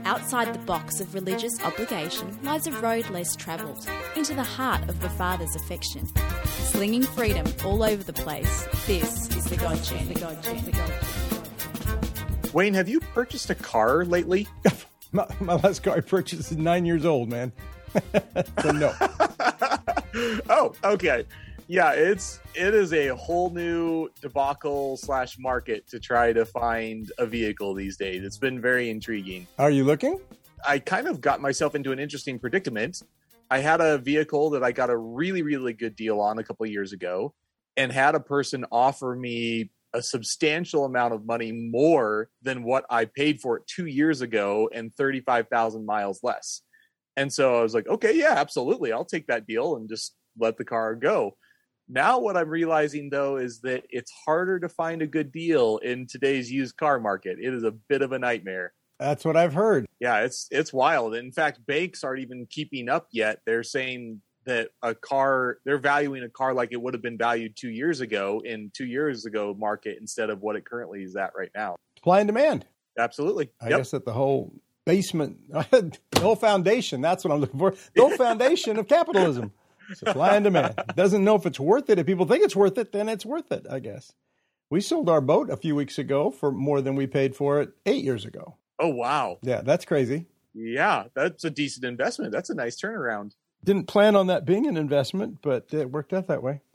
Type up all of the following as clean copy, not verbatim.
Outside the box of religious obligation lies a road less travelled, into the heart of the Father's affection. Slinging freedom all over the place, this is the God Journey. Wayne, have you purchased a car lately? My last car I purchased is 9 years old, man. So no. Oh, okay. Yeah, it is a whole new debacle / market to try to find a vehicle these days. It's been very intriguing. Are you looking? I kind of got myself into an interesting predicament. I had a vehicle that I got a really, really good deal on a couple of years ago and had a person offer me a substantial amount of money more than what I paid for it 2 years ago and 35,000 miles less. And so I was like, okay, yeah, absolutely. I'll take that deal and just let the car go. Now what I'm realizing, though, is that it's harder to find a good deal in today's used car market. It is a bit of a nightmare. That's what I've heard. Yeah, it's wild. In fact, banks aren't even keeping up yet. They're saying that they're valuing a car like it would have been valued 2 years ago in 2 years ago market instead of what it currently is at right now. Supply and demand. Absolutely. I guess that the whole basement, the whole foundation, that's what I'm looking for. The whole foundation of capitalism. Supply and demand. Doesn't know if it's worth it. If people think it's worth it, then it's worth it, I guess. We sold our boat a few weeks ago for more than we paid for it 8 years ago. Oh, wow. Yeah, that's crazy. Yeah, that's a decent investment. That's a nice turnaround. Didn't plan on that being an investment, but it worked out that way.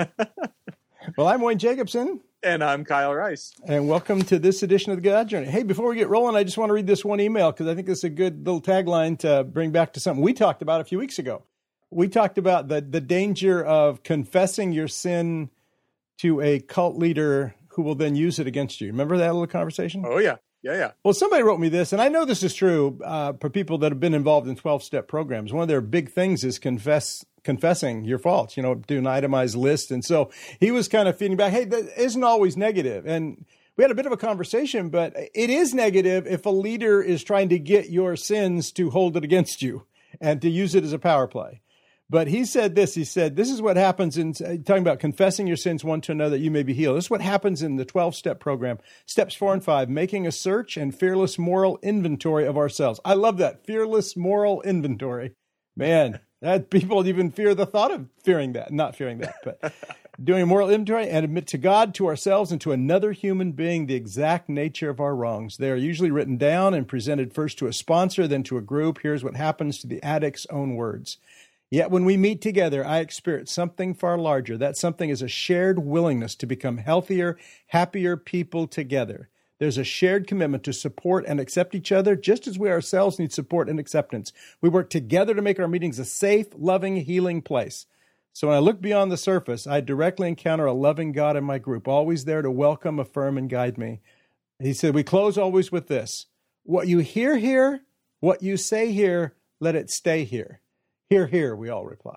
Well, I'm Wayne Jacobson. And I'm Kyle Rice. And welcome to this edition of the God Journey. Hey, before we get rolling, I just want to read this one email because I think it's a good little tagline to bring back to something we talked about a few weeks ago. We talked about the danger of confessing your sin to a cult leader who will then use it against you. Remember that little conversation? Oh, yeah. Yeah. Well, somebody wrote me this, and I know this is true for people that have been involved in 12-step programs. One of their big things is confessing your faults, do an itemized list. And so he was kind of feeding back, hey, that isn't always negative. And we had a bit of a conversation, but it is negative if a leader is trying to get your sins to hold it against you and to use it as a power play. But he said this is what happens in talking about confessing your sins one to another that you may be healed. This is what happens in the 12-step program. Steps 4 and 5, making a search and fearless moral inventory of ourselves. I love that. Fearless moral inventory. Man, that people even fear the thought of not fearing that, but doing a moral inventory and admit to God, to ourselves, and to another human being the exact nature of our wrongs. They are usually written down and presented first to a sponsor, then to a group. Here's what happens to the addict's own words. Yet when we meet together, I experience something far larger. That something is a shared willingness to become healthier, happier people together. There's a shared commitment to support and accept each other, just as we ourselves need support and acceptance. We work together to make our meetings a safe, loving, healing place. So when I look beyond the surface, I directly encounter a loving God in my group, always there to welcome, affirm, and guide me. He said, we close always with this. What you hear here, what you say here, let it stay here. Hear, hear, we all reply.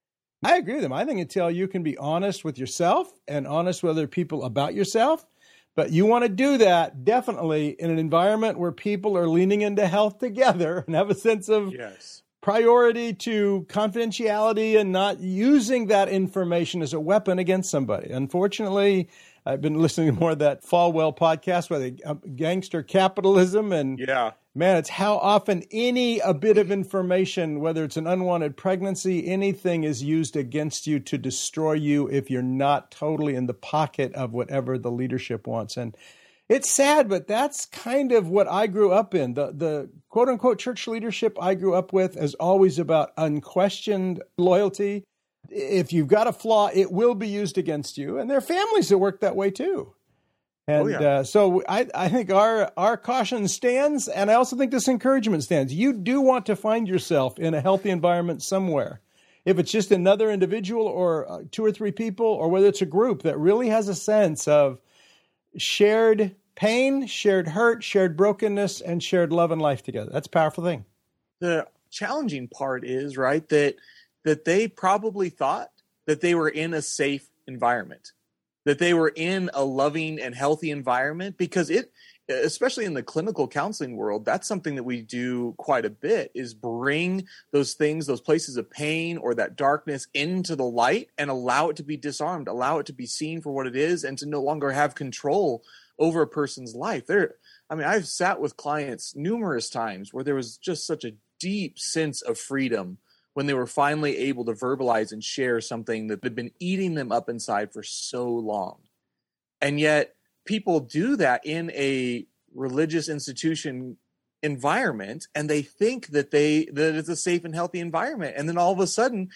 I agree with him. I think until you can be honest with yourself and honest with other people about yourself, but you want to do that definitely in an environment where people are leaning into health together and have a sense of priority to confidentiality and not using that information as a weapon against somebody. Unfortunately, I've been listening to more of that Falwell podcast where they gangster capitalism and man, it's how often a bit of information, whether it's an unwanted pregnancy, anything is used against you to destroy you if you're not totally in the pocket of whatever the leadership wants. And it's sad, but that's kind of what I grew up in. The quote-unquote church leadership I grew up with is always about unquestioned loyalty. If you've got a flaw, it will be used against you. And there are families that work that way too. And so I think our caution stands, and I also think this encouragement stands. You do want to find yourself in a healthy environment somewhere. If it's just another individual or 2 or 3 people, or whether it's a group that really has a sense of shared pain, shared hurt, shared brokenness, and shared love and life together. That's a powerful thing. The challenging part is, right, that they probably thought that they were in a safe environment, that they were in a loving and healthy environment, because especially in the clinical counseling world, that's something that we do quite a bit, is bring those things, those places of pain or that darkness into the light and allow it to be disarmed, allow it to be seen for what it is, and to no longer have control over a person's life. I've sat with clients numerous times where there was just such a deep sense of freedom when they were finally able to verbalize and share something that had been eating them up inside for so long. And yet people do that in a religious institution environment, and they think that it's a safe and healthy environment. And then all of a sudden,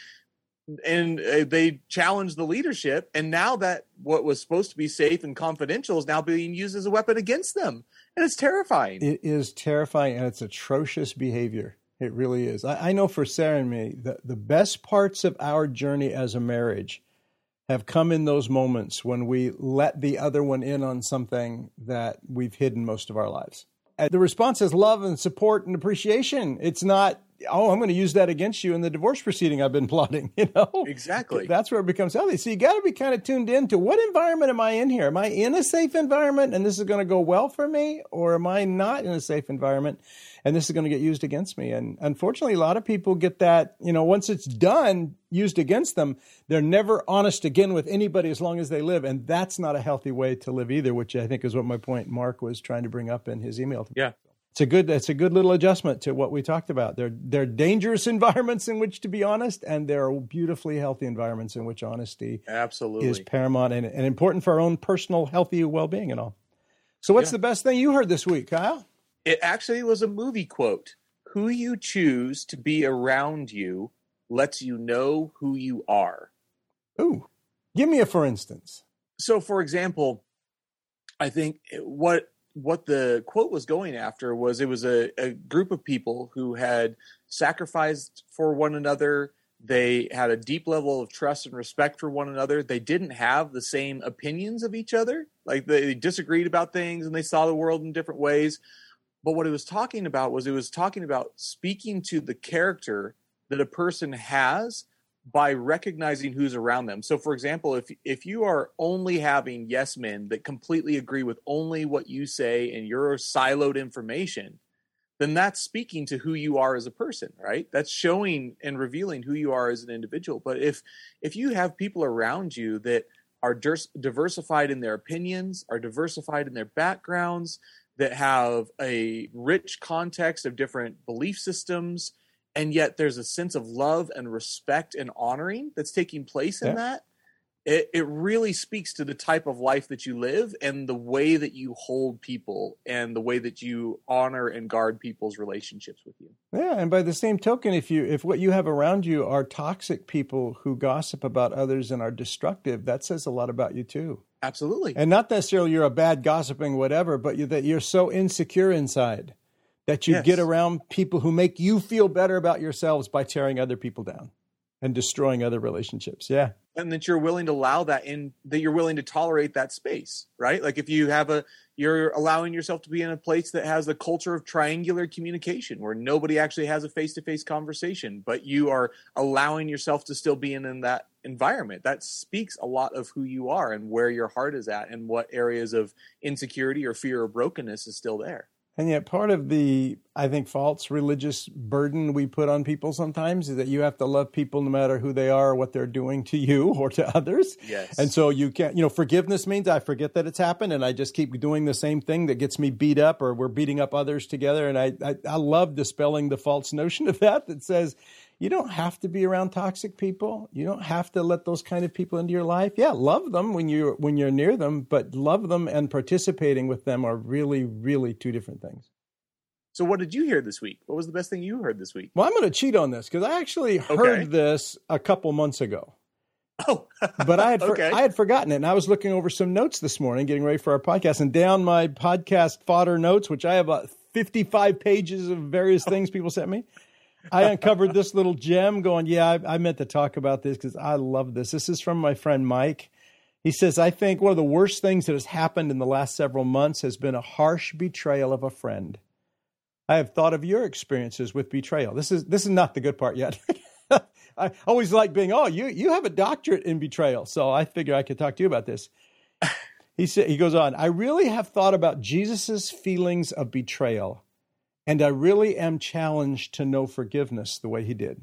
they challenge the leadership, and now that what was supposed to be safe and confidential is now being used as a weapon against them. And it's terrifying. It is terrifying, and it's atrocious behavior. It really is. I know for Sarah and me, the best parts of our journey as a marriage have come in those moments when we let the other one in on something that we've hidden most of our lives. And the response is love and support and appreciation. It's not, oh, I'm going to use that against you in the divorce proceeding I've been plotting, Exactly. That's where it becomes healthy. So you got to be kind of tuned into what environment am I in here? Am I in a safe environment and this is going to go well for me? Or am I not in a safe environment and this is going to get used against me? And unfortunately, a lot of people get that, once it's done, used against them, they're never honest again with anybody as long as they live. And that's not a healthy way to live either, which I think is what my point Mark was trying to bring up in his email. Yeah. It's a good little adjustment to what we talked about. They're dangerous environments in which to be honest, and there are beautifully healthy environments in which honesty absolutely is paramount and important for our own personal healthy well-being and all. So what's the best thing you heard this week, Kyle? It actually was a movie quote. Who you choose to be around you lets you know who you are. Ooh, give me a for instance. So, for example, I think what the quote was going after was it was a group of people who had sacrificed for one another. They had a deep level of trust and respect for one another. They didn't have the same opinions of each other. Like they disagreed about things and they saw the world in different ways. But what it was talking about speaking to the character that a person has by recognizing who's around them. So, for example, if you are only having yes men that completely agree with only what you say and your siloed information, then that's speaking to who you are as a person, right? That's showing and revealing who you are as an individual. But if you have people around you that are diversified in their opinions, are diversified in their backgrounds, that have a rich context of different belief systems, and yet there's a sense of love and respect and honoring that's taking place in that. It really speaks to the type of life that you live and the way that you hold people and the way that you honor and guard people's relationships with you. Yeah, and by the same token, if what you have around you are toxic people who gossip about others and are destructive, that says a lot about you too. Absolutely. And not necessarily you're a bad gossiping whatever, but that you're so insecure inside that you get around people who make you feel better about yourselves by tearing other people down and destroying other relationships. Yeah. And that you're willing to allow that that you're willing to tolerate that space, right? Like if you're allowing yourself to be in a place that has the culture of triangular communication where nobody actually has a face-to-face conversation, but you are allowing yourself to still be in that environment. That speaks a lot of who you are and where your heart is at and what areas of insecurity or fear or brokenness is still there. And yet part of the, I think, false religious burden we put on people sometimes is that you have to love people no matter who they are or what they're doing to you or to others. Yes. And so you can't, forgiveness means I forget that it's happened and I just keep doing the same thing that gets me beat up or we're beating up others together. And I love dispelling the false notion of that says, you don't have to be around toxic people. You don't have to let those kind of people into your life. Yeah, love them when you're near them, but love them and participating with them are really, really two different things. So what did you hear this week? What was the best thing you heard this week? Well, I'm going to cheat on this because I actually heard this a couple months ago. Oh, but I had forgotten it. And I was looking over some notes this morning, getting ready for our podcast, and down my podcast fodder notes, which I have about 55 pages of various things people sent me. I uncovered this little gem going, I meant to talk about this because I love this. This is from my friend Mike. He says, I think one of the worst things that has happened in the last several months has been a harsh betrayal of a friend. I have thought of your experiences with betrayal. This is not the good part yet. I always like being, you have a doctorate in betrayal. So I figure I could talk to you about this. He goes on, I really have thought about Jesus's feelings of betrayal. And I really am challenged to know forgiveness the way he did.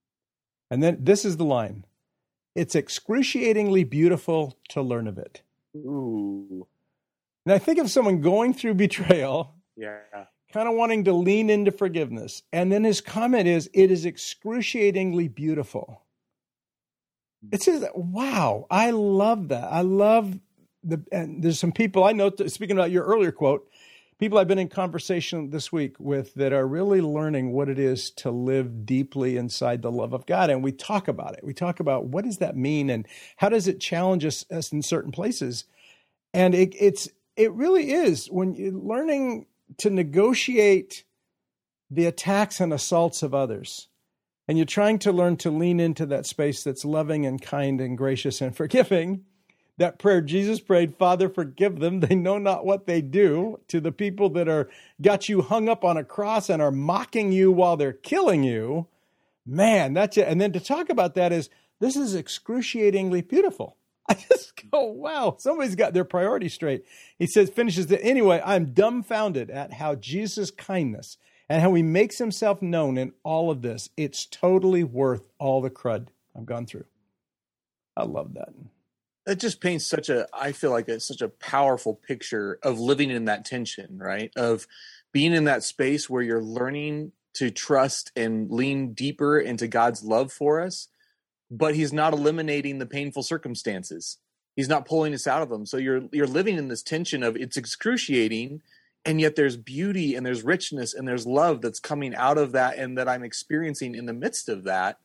And then this is the line. It's excruciatingly beautiful to learn of it. Ooh. And I think of someone going through betrayal, Yeah. kind of wanting to lean into forgiveness. And then his comment is, it is excruciatingly beautiful. It says, wow, I love that. I love and there's some people I know, speaking about your earlier quote, people I've been in conversation this week with that are really learning what it is to live deeply inside the love of God. And we talk about it. We talk about what does that mean and how does it challenge us in certain places? And it really is when you're learning to negotiate the attacks and assaults of others. And you're trying to learn to lean into that space that's loving and kind and gracious and forgiving. That prayer Jesus prayed, Father, forgive them. They know not what they do, to the people that are got you hung up on a cross and are mocking you while they're killing you. Man, that's it. And then to talk about that this is excruciatingly beautiful. I just go, wow, somebody's got their priorities straight. He says, finishes it. Anyway, I'm dumbfounded at how Jesus' kindness and how he makes himself known in all of this. It's totally worth all the crud I've gone through. I love that. It just paints I feel like it's such a powerful picture of living in that tension, right? Of being in that space where you're learning to trust and lean deeper into God's love for us, but he's not eliminating the painful circumstances. He's not pulling us out of them. So you're living in this tension of it's excruciating, and yet there's beauty and there's richness and there's love that's coming out of that and that I'm experiencing in the midst of that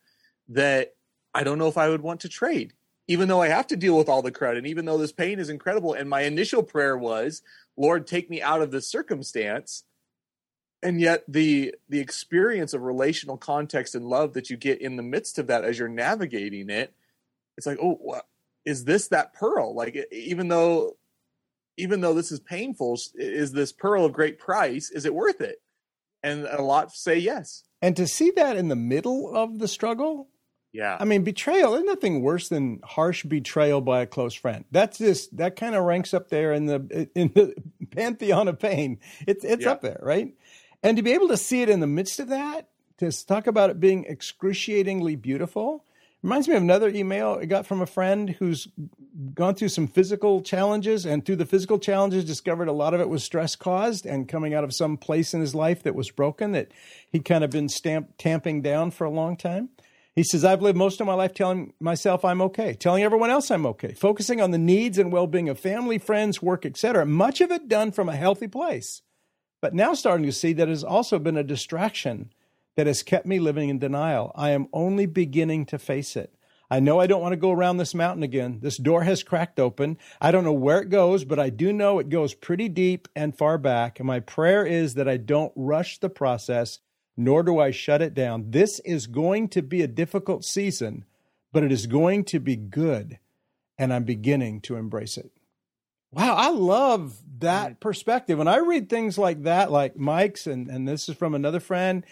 I don't know if I would want to trade. Even though I have to deal with all the crud, and even though this pain is incredible, and my initial prayer was, Lord, take me out of this circumstance, and yet the experience of relational context and love that you get in the midst of that as you're navigating it, it's like, oh, what, is this that pearl? Like, even though this is painful, is this pearl of great price? Is it worth it? And a lot say yes. And to see that in the middle of the struggle, yeah. I mean, betrayal, there's nothing worse than harsh betrayal by a close friend. That kind of ranks up there in the pantheon of pain. It's up there, right? And to be able to see it in the midst of that, to talk about it being excruciatingly beautiful, reminds me of another email I got from a friend who's gone through some physical challenges, and through the physical challenges discovered a lot of it was stress caused and coming out of some place in his life that was broken that he'd kind of been tamping down for a long time. He says, I've lived most of my life telling myself I'm okay, telling everyone else I'm okay, focusing on the needs and well-being of family, friends, work, etc. Much of it done from a healthy place. But now starting to see that it has also been a distraction that has kept me living in denial. I am only beginning to face it. I know I don't want to go around this mountain again. This door has cracked open. I don't know where it goes, but I do know it goes pretty deep and far back. And my prayer is that I don't rush the process, nor do I shut it down. This is going to be a difficult season, but it is going to be good, and I'm beginning to embrace it. Wow, I love that perspective. When I read things like that, like Mike's, and this is from another friend,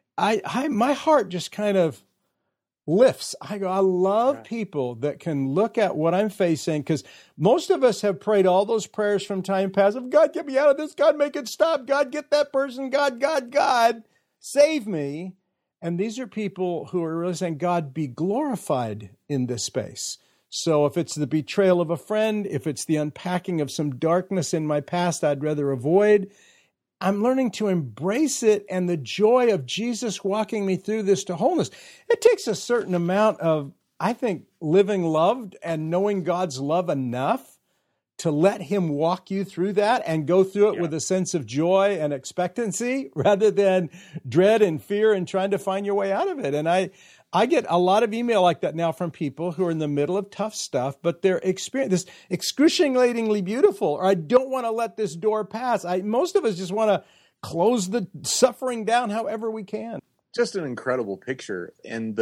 my heart just kind of lifts. I go, I love people that can look at what I'm facing, because most of us have prayed all those prayers from time past of, God, get me out of this. God, make it stop. God, get that person. God. Save me. And these are people who are really saying, God, be glorified in this space. So if it's the betrayal of a friend, if it's the unpacking of some darkness in my past I'd rather avoid, I'm learning to embrace it and the joy of Jesus walking me through this to wholeness. It takes a certain amount of, I think, living loved and knowing God's love enough to let him walk you through that and go through it with a sense of joy and expectancy rather than dread and fear and trying to find your way out of it. And I get a lot of email like that now from people who are in the middle of tough stuff, but they're experiencing this excruciatingly beautiful, or I don't want to let this door pass. Most of us just want to close the suffering down however we can. Just an incredible picture, and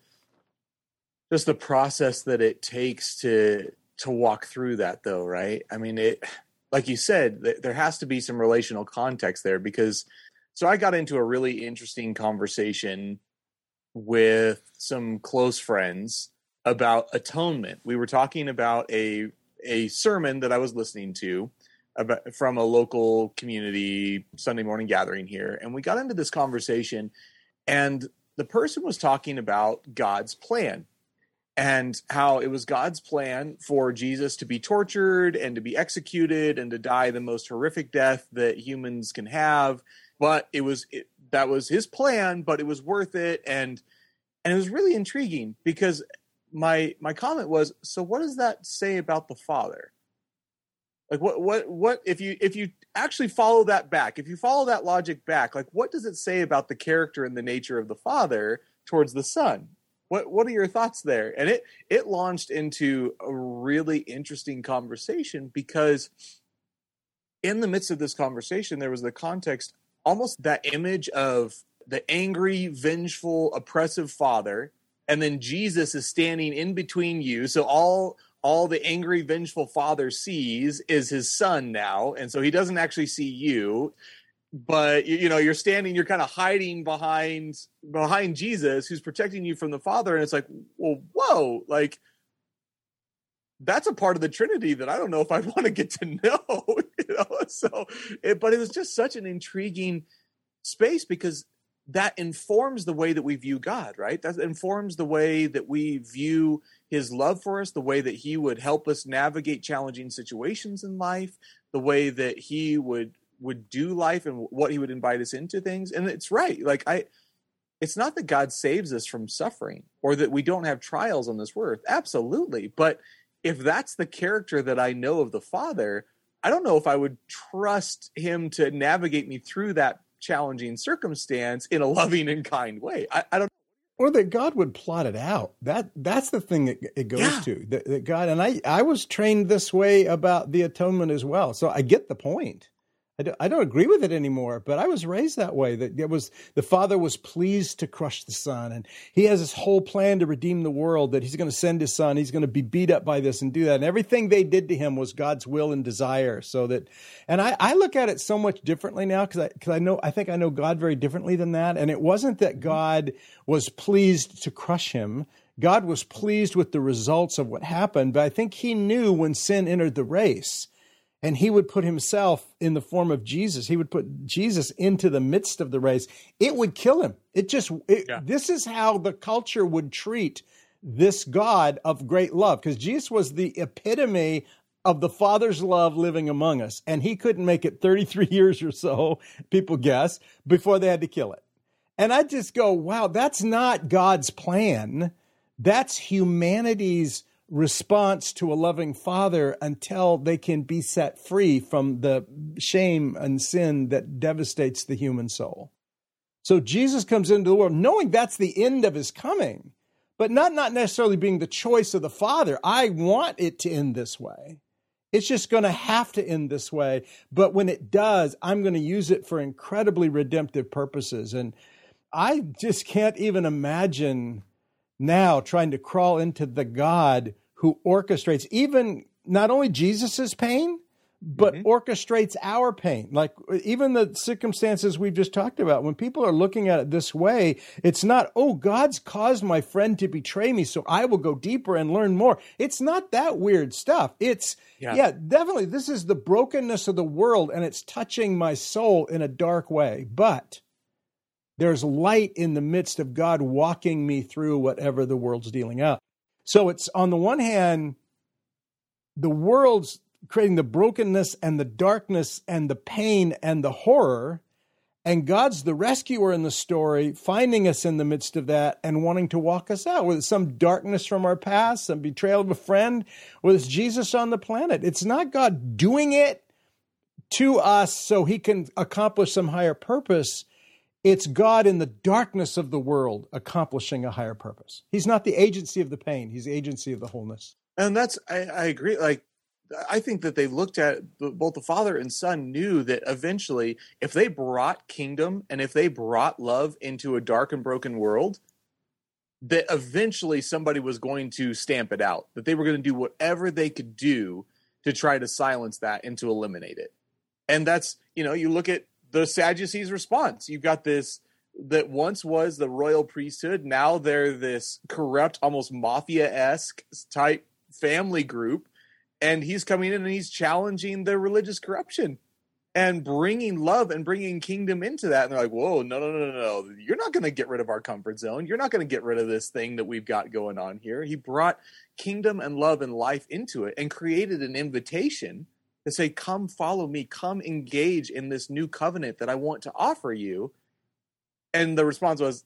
just the process that it takes to walk through that, though, right? I mean, it, like you said, there has to be some relational context there, because so I got into a really interesting conversation with some close friends about atonement. We were talking about a sermon that I was listening to from a local community Sunday morning gathering here, and we got into this conversation, and the person was talking about God's plan. and how it was God's plan for Jesus to be tortured and to be executed and to die the most horrific death that humans can have. But that was his plan, but it was worth it. And it was really intriguing because my comment was, so what does that say about the Father? Like what if you actually follow that back, if you follow that logic back, like what does it say about the character and the nature of the Father towards the Son? What are your thoughts there? And it launched into a really interesting conversation because in the midst of this conversation, there was the context, almost that image of the angry, vengeful, oppressive Father, and then Jesus is standing in between you. So all the angry, vengeful Father sees is his Son now, and so he doesn't actually see you. But you're standing, you're kind of hiding behind Jesus, who's protecting you from the Father, and it's like, well, whoa, like that's a part of the Trinity that I don't know if I'd want to get to know. So, but it was just such an intriguing space because that informs the way that we view God, right? That informs the way that we view his love for us, the way that he would help us navigate challenging situations in life, the way that he would do life and what he would invite us into things. And it's right. Like it's not that God saves us from suffering or that we don't have trials on this earth. Absolutely. But if that's the character that I know of the Father, I don't know if I would trust him to navigate me through that challenging circumstance in a loving and kind way. I don't. Or that God would plot it out. That's the thing that it goes to. That God, and I was trained this way about the atonement as well. So I get the point. I don't agree with it anymore, but I was raised that way. That the Father was pleased to crush the Son, and he has this whole plan to redeem the world, that he's going to send his Son. He's going to be beat up by this and do that. And everything they did to him was God's will and desire. So that, and I look at it so much differently now because I think I know God very differently than that. And it wasn't that God was pleased to crush him. God was pleased with the results of what happened, but I think he knew when sin entered the race, and he would put himself in the form of Jesus. He would put Jesus into the midst of the race. It would kill him. This is how the culture would treat this God of great love, because Jesus was the epitome of the Father's love living among us. And he couldn't make it 33 years or so, people guess, before they had to kill it. And I just go, wow, that's not God's plan. That's humanity's response to a loving Father until they can be set free from the shame and sin that devastates the human soul. So Jesus comes into the world knowing that's the end of his coming, but not necessarily being the choice of the Father. I want it to end this way. It's just going to have to end this way. But when it does, I'm going to use it for incredibly redemptive purposes. And I just can't even imagine now trying to crawl into the God who orchestrates even not only Jesus's pain, but orchestrates our pain. Like even the circumstances we've just talked about, when people are looking at it this way, it's not, oh, God's caused my friend to betray me, so I will go deeper and learn more. It's not that weird stuff. It's, definitely, this is the brokenness of the world, and it's touching my soul in a dark way. But there's light in the midst of God walking me through whatever the world's dealing out. So it's, on the one hand, the world's creating the brokenness and the darkness and the pain and the horror, and God's the rescuer in the story, finding us in the midst of that and wanting to walk us out, whether it's some darkness from our past, some betrayal of a friend, whether it's Jesus on the planet. It's not God doing it to us so he can accomplish some higher purpose. It's God in the darkness of the world accomplishing a higher purpose. He's not the agency of the pain. He's the agency of the wholeness. And that's, I agree. Like, I think that they looked at both the Father and Son knew that eventually if they brought kingdom and if they brought love into a dark and broken world, that eventually somebody was going to stamp it out, that they were going to do whatever they could do to try to silence that and to eliminate it. And that's, you look at the Sadducees' response. You've got this that once was the royal priesthood. Now they're this corrupt, almost mafia-esque type family group. And he's coming in and he's challenging the religious corruption. and bringing love and bringing kingdom into that. And they're like, whoa, no. You're not going to get rid of our comfort zone. You're not going to get rid of this thing that we've got going on here. He brought kingdom and love and life into it and created an invitation to say, come follow me, come engage in this new covenant that I want to offer you. And the response was,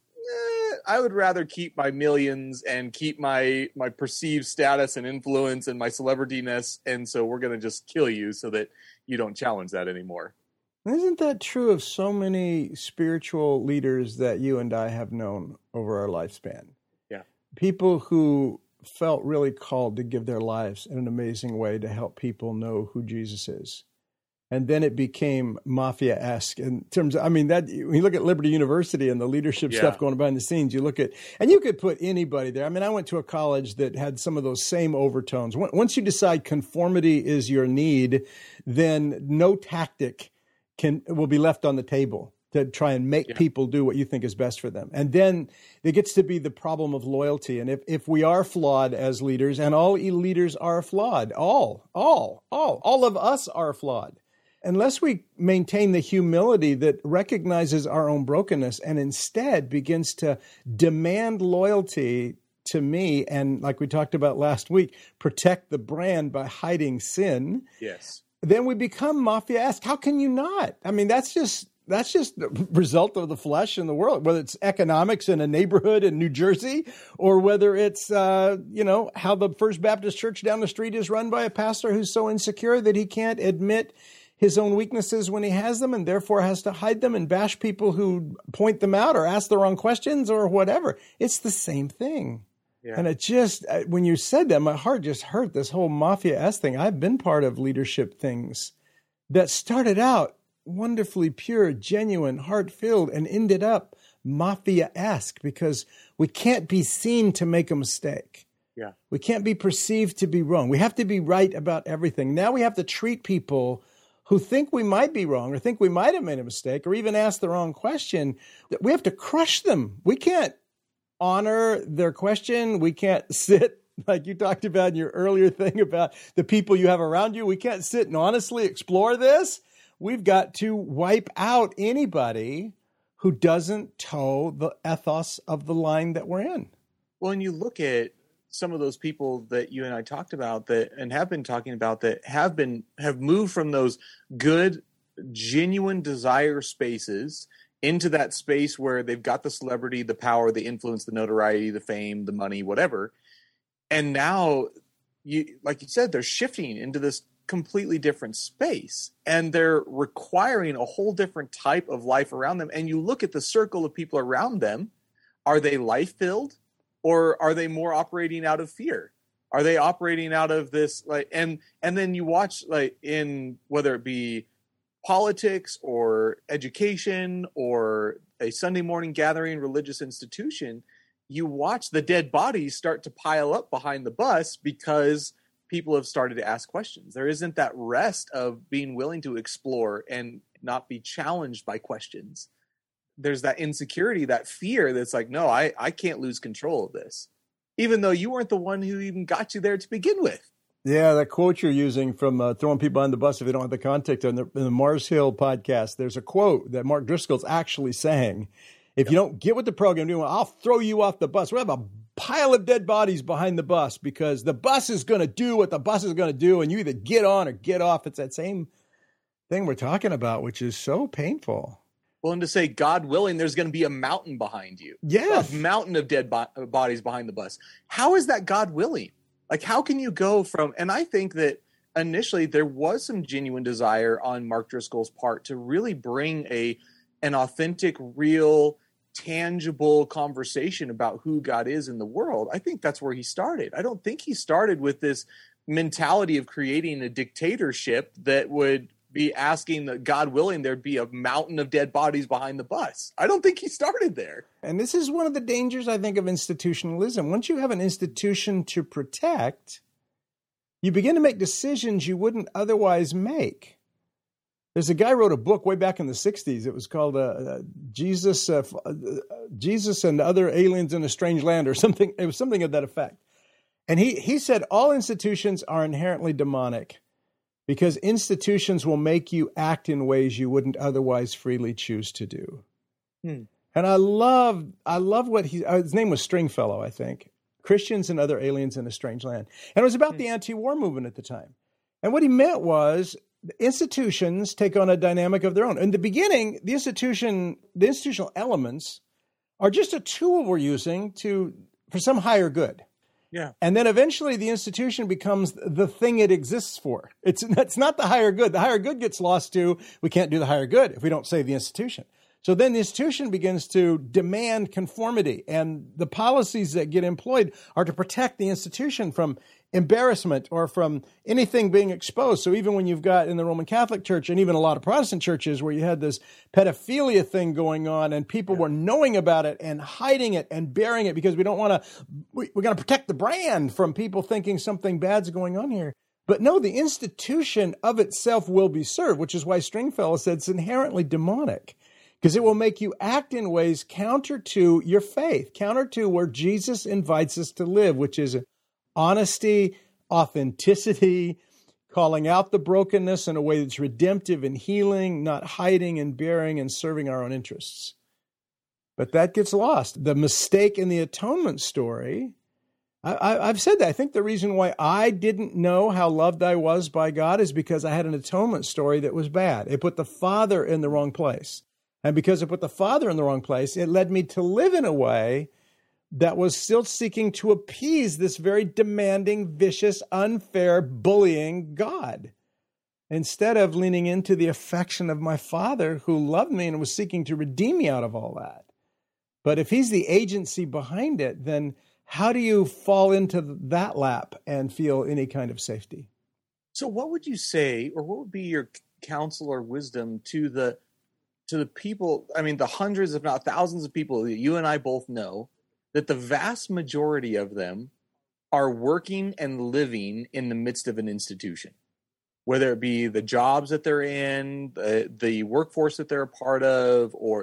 I would rather keep my millions and keep my perceived status and influence and my celebrityness. And so we're going to just kill you so that you don't challenge that anymore. Isn't that true of so many spiritual leaders that you and I have known over our lifespan? Yeah. People who felt really called to give their lives in an amazing way to help people know who Jesus is. And then it became mafia-esque in terms of, that when you look at Liberty University and the leadership stuff going on behind the scenes, you look at, and you could put anybody there. I went to a college that had some of those same overtones. Once you decide conformity is your need, then no tactic will be left on the table to try and make people do what you think is best for them. And then it gets to be the problem of loyalty. And if we are flawed as leaders, and all leaders are flawed, all of us are flawed. Unless we maintain the humility that recognizes our own brokenness and instead begins to demand loyalty to me and, like we talked about last week, protect the brand by hiding sin, then we become mafia-esque. How can you not? That's just the result of the flesh in the world, whether it's economics in a neighborhood in New Jersey or whether it's, how the First Baptist Church down the street is run by a pastor who's so insecure that he can't admit his own weaknesses when he has them and therefore has to hide them and bash people who point them out or ask the wrong questions or whatever. It's the same thing. Yeah. And it just, when you said that, my heart just hurt, this whole mafia-esque thing. I've been part of leadership things that started out wonderfully pure, genuine, heart-filled, and ended up mafia-esque because we can't be seen to make a mistake. Yeah. We can't be perceived to be wrong. We have to be right about everything. Now we have to treat people who think we might be wrong or think we might have made a mistake or even ask the wrong question. We have to crush them. We can't honor their question. We can't sit, like you talked about in your earlier thing about the people you have around you. We can't sit and honestly explore this. We've got to wipe out anybody who doesn't toe the ethos of the line that we're in. Well, and you look at some of those people that you and I talked about that and have been talking about that have moved from those good, genuine desire spaces into that space where they've got the celebrity, the power, the influence, the notoriety, the fame, the money, whatever. And now, like you said, they're shifting into this completely different space and they're requiring a whole different type of life around them. And you look at the circle of people around them, are they life-filled? Or are they more operating out of fear? Are they operating out of this and then you watch in whether it be politics or education or a Sunday morning gathering, religious institution, you watch the dead bodies start to pile up behind the bus because people have started to ask questions. There isn't that rest of being willing to explore and not be challenged by questions. There's that insecurity, that fear that's like, no, I can't lose control of this, even though you weren't the one who even got you there to begin with. Yeah, that quote you're using from throwing people on the bus if they don't have the context. In the Mars Hill podcast, there's a quote that Mark Driscoll's actually saying, if you don't get with the program, I'll throw you off the bus. We'll have a pile of dead bodies behind the bus because the bus is going to do what the bus is going to do, and you either get on or get off. It's that same thing we're talking about, which is so painful. Well, and to say, God willing, there's going to be a mountain behind you. Yes. A mountain of dead bodies behind the bus. How is that God willing? How can you go from, and I think that initially there was some genuine desire on Mark Driscoll's part to really bring an authentic, real, tangible conversation about who God is in the world. I think that's where he started. I don't think he started with this mentality of creating a dictatorship that would be asking that, God willing, there'd be a mountain of dead bodies behind the bus. I don't think he started there. And this is one of the dangers, I think, of institutionalism. Once you have an institution to protect, you begin to make decisions you wouldn't otherwise make. There's a guy who wrote a book way back in the 60s. It was called Jesus and Other Aliens in a Strange Land or something. It was something of that effect. And he said all institutions are inherently demonic, because institutions will make you act in ways you wouldn't otherwise freely choose to do. And I love what his name was Stringfellow, I think. Christians and Other Aliens in a Strange Land. And it was about the anti-war movement at the time. And what he meant was institutions take on a dynamic of their own. In the beginning, the institutional elements are just a tool we're using for some higher good. Yeah. And then eventually the institution becomes the thing it exists for. It's not the higher good. The higher good gets lost to, we can't do the higher good if we don't save the institution. So then the institution begins to demand conformity, and the policies that get employed are to protect the institution from embarrassment or from anything being exposed. So even when you've got in the Roman Catholic Church and even a lot of Protestant churches where you had this pedophilia thing going on and people were knowing about it and hiding it and burying it because we got to protect the brand from people thinking something bad's going on here. But no, the institution of itself will be served, which is why Stringfellow said it's inherently demonic. Because it will make you act in ways counter to your faith, counter to where Jesus invites us to live, which is honesty, authenticity, calling out the brokenness in a way that's redemptive and healing, not hiding and burying and serving our own interests. But that gets lost. The mistake in the atonement story, I've said that. I think the reason why I didn't know how loved I was by God is because I had an atonement story that was bad. It put the Father in the wrong place. And because it put the Father in the wrong place, it led me to live in a way that was still seeking to appease this very demanding, vicious, unfair, bullying God, instead of leaning into the affection of my Father who loved me and was seeking to redeem me out of all that. But if he's the agency behind it, then how do you fall into that lap and feel any kind of safety? So what would you say, or what would be your counsel or wisdom to the people, I mean, the hundreds, if not thousands of people that you and I both know, that the vast majority of them are working and living in the midst of an institution, whether it be the jobs that they're in, the workforce that they're a part of, or,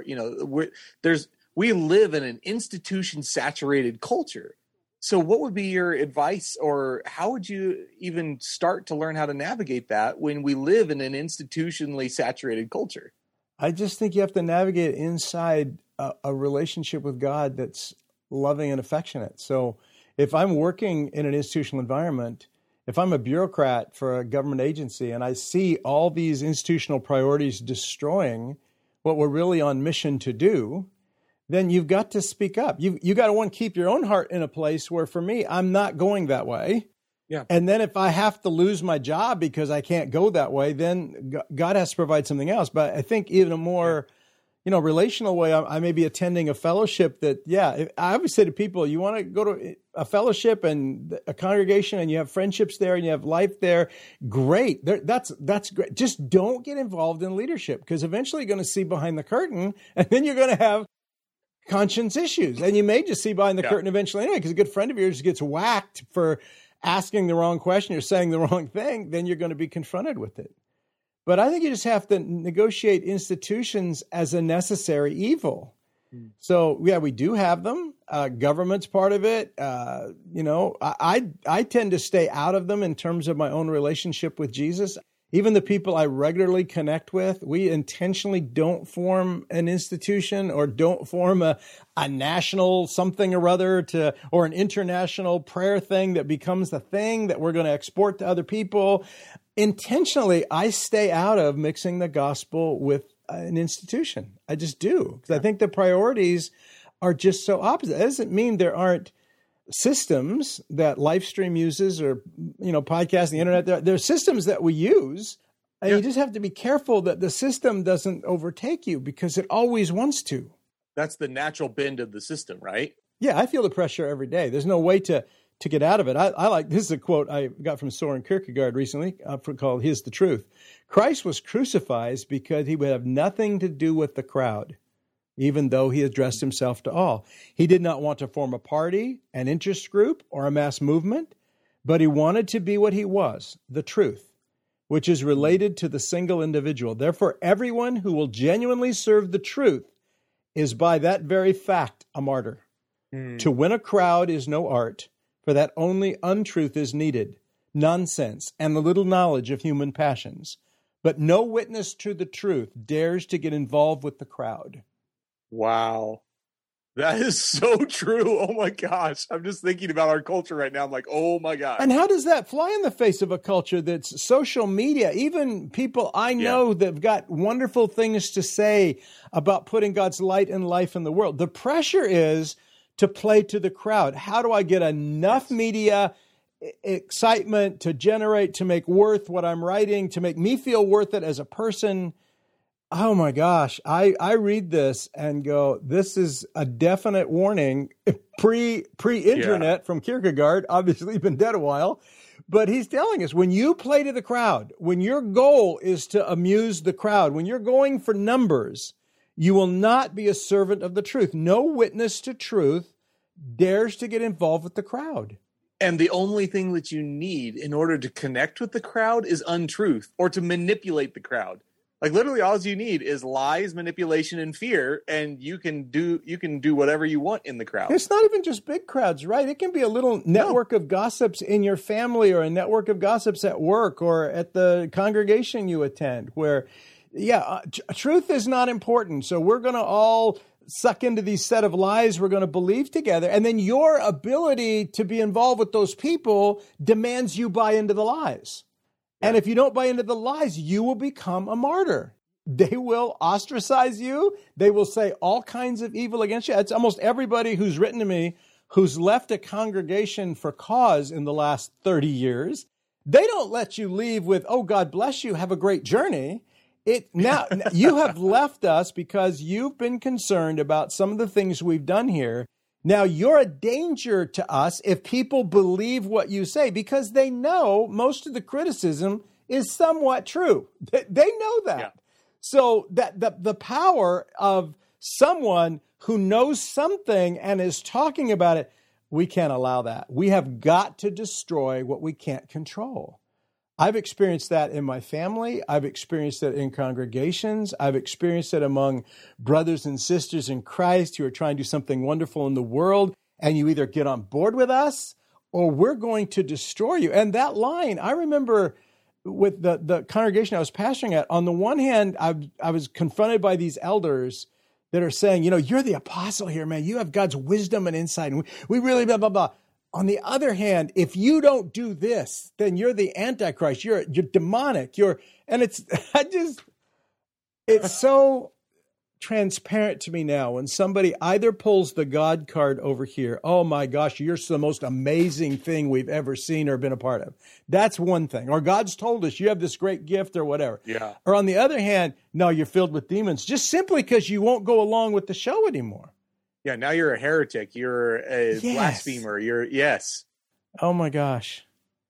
we live in an institution-saturated culture. So what would be your advice, or how would you even start to learn how to navigate that when we live in an institutionally saturated culture? I just think you have to navigate inside a relationship with God that's loving and affectionate. So if I'm working in an institutional environment, if I'm a bureaucrat for a government agency and I see all these institutional priorities destroying what we're really on mission to do, then you've got to speak up. You got to keep your own heart in a place where, for me, I'm not going that way. Yeah. And then if I have to lose my job because I can't go that way, then God has to provide something else. But I think even a more, relational way, I may be attending a fellowship that, I always say to people, you want to go to a fellowship and a congregation and you have friendships there and you have life there. Great. That's great. Just don't get involved in leadership, because eventually you're going to see behind the curtain and then you're going to have conscience issues. And you may just see behind the curtain eventually anyway, because a good friend of yours gets whacked for asking the wrong question or saying the wrong thing, then you're going to be confronted with it. But I think you just have to negotiate institutions as a necessary evil. So, we do have them. Government's part of it. I tend to stay out of them in terms of my own relationship with Jesus. Even the people I regularly connect with, we intentionally don't form an institution or don't form a national something or other or an international prayer thing that becomes the thing that we're going to export to other people. Intentionally, I stay out of mixing the gospel with an institution. I just do, because I think the priorities are just so opposite. That doesn't mean there aren't systems that Livestream uses, or podcasting, the internet. There are systems that we use, and you just have to be careful that the system doesn't overtake you, because it always wants to. That's the natural bend of the system, right? Yeah, I feel the pressure every day. There's no way to get out of it. I like, this is a quote I got from Soren Kierkegaard recently, called "Here's the Truth." Christ was crucified because he would have nothing to do with the crowd, even though he addressed himself to all. He did not want to form a party, an interest group, or a mass movement, but he wanted to be what he was, the truth, which is related to the single individual. Therefore, everyone who will genuinely serve the truth is by that very fact a martyr. To win a crowd is no art, for that only untruth is needed. nonsense, and the little knowledge of human passions. But no witness to the truth dares to get involved with the crowd. Wow. That is so true. Oh my gosh. I'm just thinking about our culture right now. I'm like, oh my gosh. And how does that fly in the face of a culture that's social media? Even people I know that have got wonderful things to say about putting God's light and life in the world. The pressure is to play to the crowd. How do I get enough media excitement to generate, to make worth what I'm writing, to make me feel worth it as a person? Oh my gosh, I read this and go, this is a definite warning, pre-internet from Kierkegaard, obviously been dead a while, but he's telling us when you play to the crowd, when your goal is to amuse the crowd, when you're going for numbers, you will not be a servant of the truth. No witness to truth dares to get involved with the crowd. And the only thing that you need in order to connect with the crowd is untruth or to manipulate the crowd. Like literally all you need is lies, manipulation, and fear, and you can do whatever you want in the crowd. It's not even just big crowds, right? It can be a little network of gossips in your family or a network of gossips at work or at the congregation you attend where, truth is not important. So we're going to all suck into these set of lies we're going to believe together. And then your ability to be involved with those people demands you buy into the lies. And if you don't buy into the lies, you will become a martyr. They will ostracize you. They will say all kinds of evil against you. It's almost everybody who's written to me who's left a congregation for cause in the last 30 years. They don't let you leave with, oh, God bless you, have a great journey. Now you have left us because you've been concerned about some of the things we've done here. Now, you're a danger to us if people believe what you say because they know most of the criticism is somewhat true. They know that. Yeah. So that the power of someone who knows something and is talking about it, we can't allow that. We have got to destroy what we can't control. I've experienced that in my family. I've experienced it in congregations. I've experienced it among brothers and sisters in Christ who are trying to do something wonderful in the world. And you either get on board with us or we're going to destroy you. And that line, I remember with the congregation I was pastoring at, on the one hand, I was confronted by these elders that are saying, you're the apostle here, man. You have God's wisdom and insight. And we really blah, blah, blah. On the other hand, if you don't do this, then you're the Antichrist. You're demonic. It's so transparent to me now when somebody either pulls the God card over here. Oh my gosh, you're the most amazing thing we've ever seen or been a part of. That's one thing. Or God's told us you have this great gift or whatever. Yeah. Or on the other hand, no, you're filled with demons just simply because you won't go along with the show anymore. Yeah, now you're a heretic. You're a blasphemer. Yes. Oh, my gosh.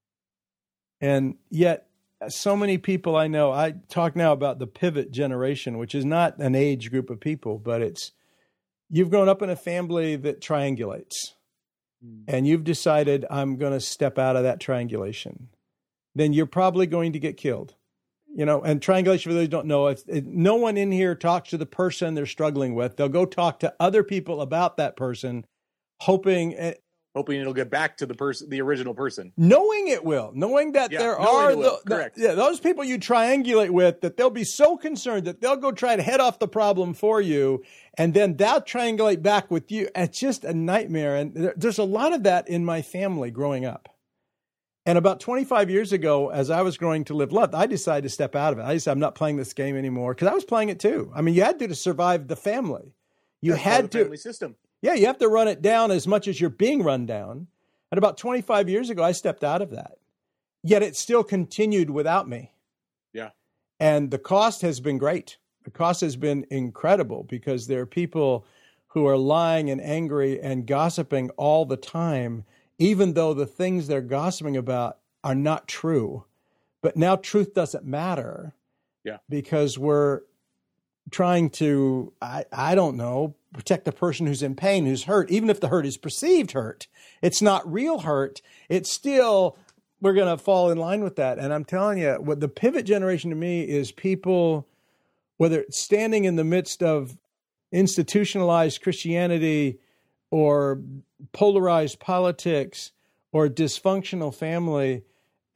And yet, so many people I know, I talk now about the pivot generation, which is not an age group of people, but you've grown up in a family that triangulates. And you've decided, I'm going to step out of that triangulation. Then you're probably going to get killed. And triangulation, for those who don't know, no one in here talks to the person they're struggling with. They'll go talk to other people about that person, hoping it'll get back to the original person. Knowing it will. Knowing that there are those people you triangulate with, that they'll be so concerned that they'll go try to head off the problem for you, and then they'll triangulate back with you. It's just a nightmare. And there's a lot of that in my family growing up. And about 25 years ago, as I was growing to live love, I decided to step out of it. I decided I'm not playing this game anymore because I was playing it too. I mean, you had to survive the family. That's had to family system. Yeah, you have to run it down as much as you're being run down. And about 25 years ago, I stepped out of that. Yet it still continued without me. Yeah. And the cost has been great. The cost has been incredible because there are people who are lying and angry and gossiping all the time, even though the things they're gossiping about are not true. But now truth doesn't matter. Yeah. Because we're trying to, I don't know, protect the person who's in pain, who's hurt, even if the hurt is perceived hurt. It's not real hurt. It's still, we're going to fall in line with that. And I'm telling you, what the pivot generation to me is people, whether it's standing in the midst of institutionalized Christianity or polarized politics or dysfunctional family,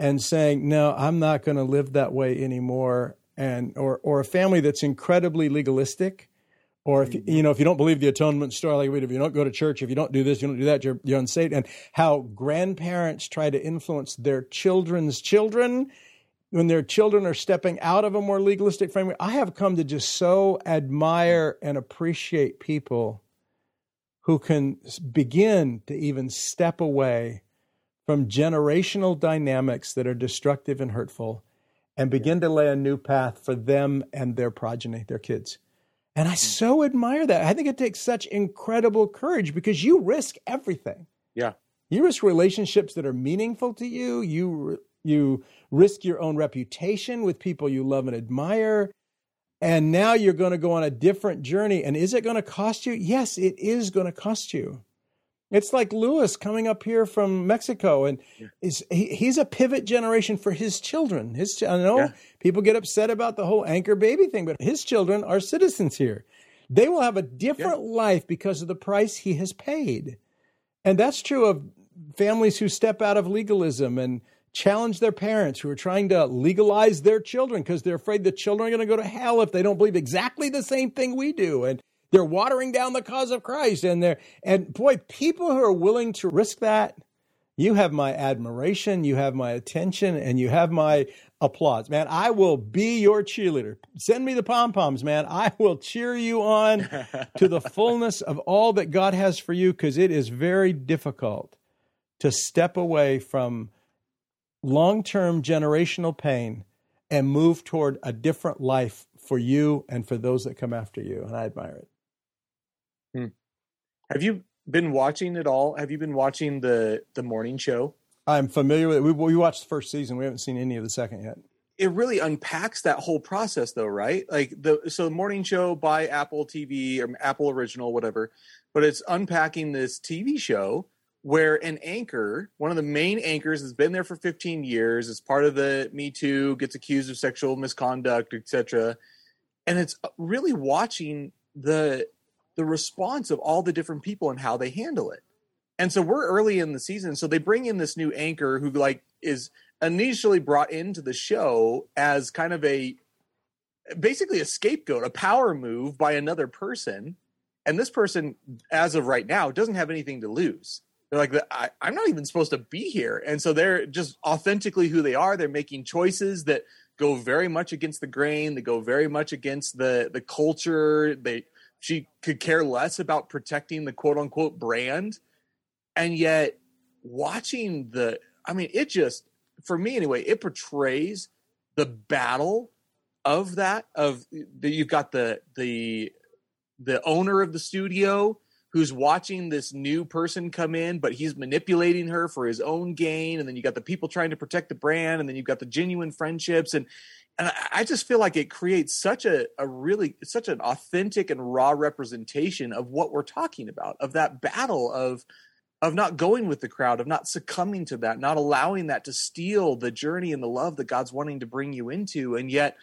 and saying, no, I'm not going to live that way anymore. And, or a family that's incredibly legalistic, or if you know, if you don't believe the atonement story, like if you don't go to church, if you don't do this, you don't do that, you're unsaved. And how grandparents try to influence their children's children when their children are stepping out of a more legalistic framework. I have come to just so admire and appreciate people who can begin to even step away from generational dynamics that are destructive and hurtful and begin to lay a new path for them and their progeny, their kids. And I so admire that. I think it takes such incredible courage because you risk everything. Yeah. You risk relationships that are meaningful to you. You risk your own reputation with people you love and admire. And now you're going to go on a different journey. And is it going to cost you? Yes, it is going to cost you. It's like Lewis coming up here from Mexico, and he's a pivot generation for his children. I know people get upset about the whole anchor baby thing, but his children are citizens here. They will have a different life because of the price he has paid. And that's true of families who step out of legalism and challenge their parents, who are trying to legalize their children because they're afraid the children are going to go to hell if they don't believe exactly the same thing we do. And they're watering down the cause of Christ. And boy, people who are willing to risk that, you have my admiration, you have my attention, and you have my applause. Man, I will be your cheerleader. Send me the pom-poms, man. I will cheer you on to the fullness of all that God has for you, because it is very difficult to step away from long-term generational pain and move toward a different life for you and for those that come after you. And I admire it. Have you been watching it all? Have you been watching the morning show? I'm familiar with it. We watched the first season. We haven't seen any of the second yet. It really unpacks that whole process, though, right? Like the morning show by Apple TV or Apple Original, whatever. But it's unpacking this TV show where an anchor, one of the main anchors, has been there for 15 years. Is part of the Me Too, gets accused of sexual misconduct, etc. And it's really watching the response of all the different people and how they handle it. And so we're early in the season. So they bring in this new anchor who is initially brought into the show as kind of basically a scapegoat, a power move by another person. And this person, as of right now, doesn't have anything to lose. They're like, I'm not even supposed to be here. And so they're just authentically who they are. They're making choices that go very much against the grain. They go very much against the culture. She could care less about protecting the quote unquote brand. And yet watching it just, for me anyway, it portrays the battle of that, you've got the owner of the studio who's watching this new person come in, but he's manipulating her for his own gain. And then you got the people trying to protect the brand. And then you've got the genuine friendships. And I just feel like it creates such an authentic and raw representation of what we're talking about, of that battle of not going with the crowd, of not succumbing to that, not allowing that to steal the journey and the love that God's wanting to bring you into. And yet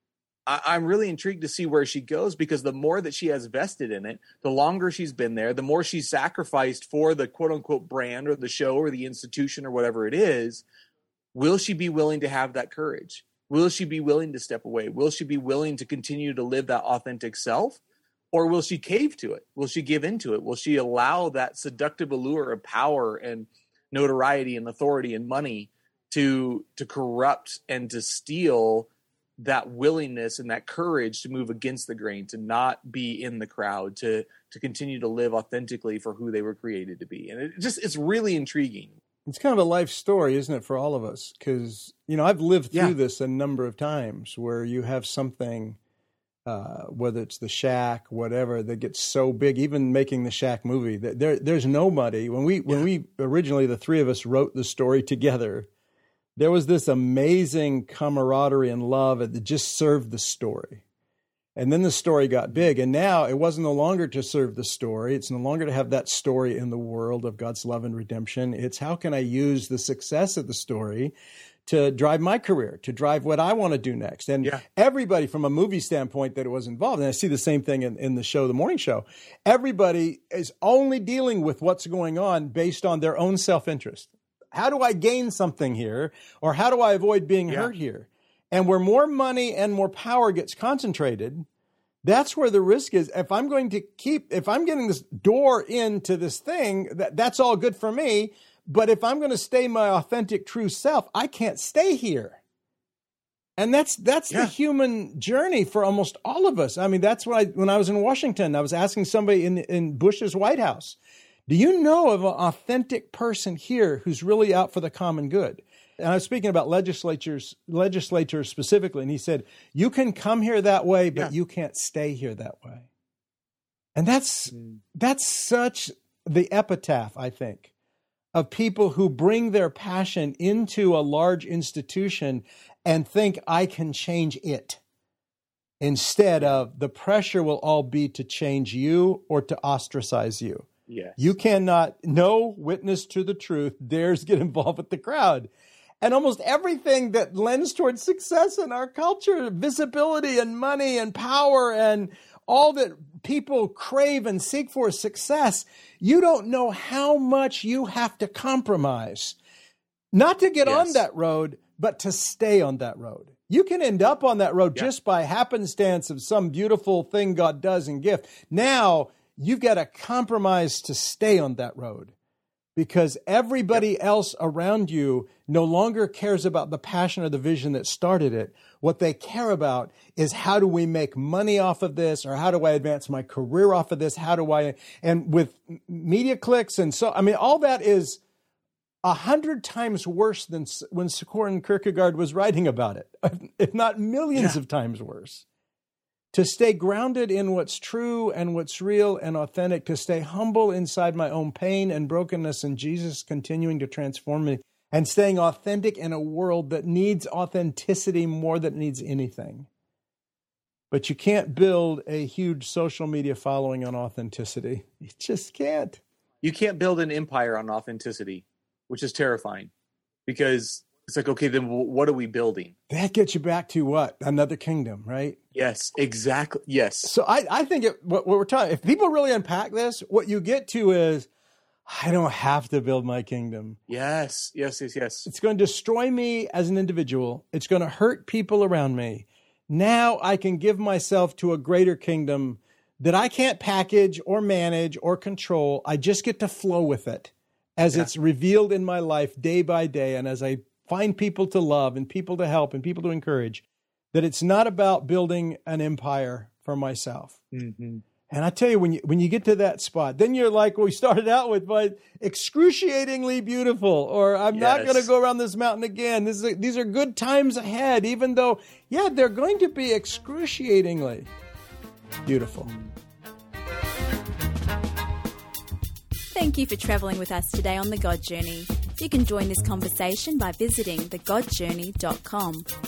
I'm really intrigued to see where she goes, because the more that she has vested in it, the longer she's been there, the more she's sacrificed for the quote unquote brand or the show or the institution or whatever it is. Will she be willing to have that courage? Will she be willing to step away? Will she be willing to continue to live that authentic self? Or will she cave to it? Will she give into it? Will she allow that seductive allure of power and notoriety and authority and money to corrupt and to steal that willingness and that courage to move against the grain, to not be in the crowd, to continue to live authentically for who they were created to be? And it's really intriguing. It's kind of a life story, isn't it, for all of us? Because, I've lived through this a number of times where you have something, whether it's The Shack, whatever, that gets so big, even making the Shack movie, that there's nobody. When we originally, the three of us wrote the story together, there was this amazing camaraderie and love that just served the story. And then the story got big, and now it wasn't no longer to serve the story. It's no longer to have that story in the world of God's love and redemption. It's how can I use the success of the story to drive my career, to drive what I want to do next. And everybody from a movie standpoint that was involved, and I see the same thing in the show, The Morning Show, everybody is only dealing with what's going on based on their own self-interest. how do I gain something here? Or how do I avoid being hurt here? And where more money and more power gets concentrated, that's where the risk is. If I'm getting this door into this thing, that's all good for me. But if I'm going to stay my authentic, true self, I can't stay here. And that's the human journey for almost all of us. I mean, that's when I was in Washington, I was asking somebody in Bush's White House, do you know of an authentic person here who's really out for the common good? And I was speaking about legislators specifically, and he said, you can come here that way, but you can't stay here that way. And that's such the epitaph, I think, of people who bring their passion into a large institution and think I can change it, instead of the pressure will all be to change you or to ostracize you. Yes. You cannot, no witness to the truth dares get involved with the crowd. And almost everything that lends towards success in our culture, visibility and money and power and all that people crave and seek for success, you don't know how much you have to compromise, not to get on that road, but to stay on that road. You can end up on that road just by happenstance of some beautiful thing God does and gift. Now you've got to compromise to stay on that road, because everybody else around you no longer cares about the passion or the vision that started it. What they care about is, how do we make money off of this? Or how do I advance my career off of this? And with media clicks and so, I mean, all that is 100 times worse than when Søren Kierkegaard was writing about it, if not millions of times worse. To stay grounded in what's true and what's real and authentic, to stay humble inside my own pain and brokenness, and Jesus continuing to transform me, and staying authentic in a world that needs authenticity more than it needs anything. But you can't build a huge social media following on authenticity. You just can't. You can't build an empire on authenticity, which is terrifying, because it's like, okay, then what are we building? That gets you back to what? Another kingdom, right? Yes, exactly. Yes. So I think what we're talking, if people really unpack this, what you get to is, I don't have to build my kingdom. Yes. It's going to destroy me as an individual. It's going to hurt people around me. Now I can give myself to a greater kingdom that I can't package or manage or control. I just get to flow with it as it's revealed in my life day by day. And as I find people to love and people to help and people to encourage, that it's not about building an empire for myself. Mm-hmm. And I tell you, when you get to that spot, then you're like we started out with, but excruciatingly beautiful, or I'm not going to go around this mountain again. These are good times ahead, even though, they're going to be excruciatingly beautiful. Thank you for travelling with us today on The God Journey. You can join this conversation by visiting thegodjourney.com.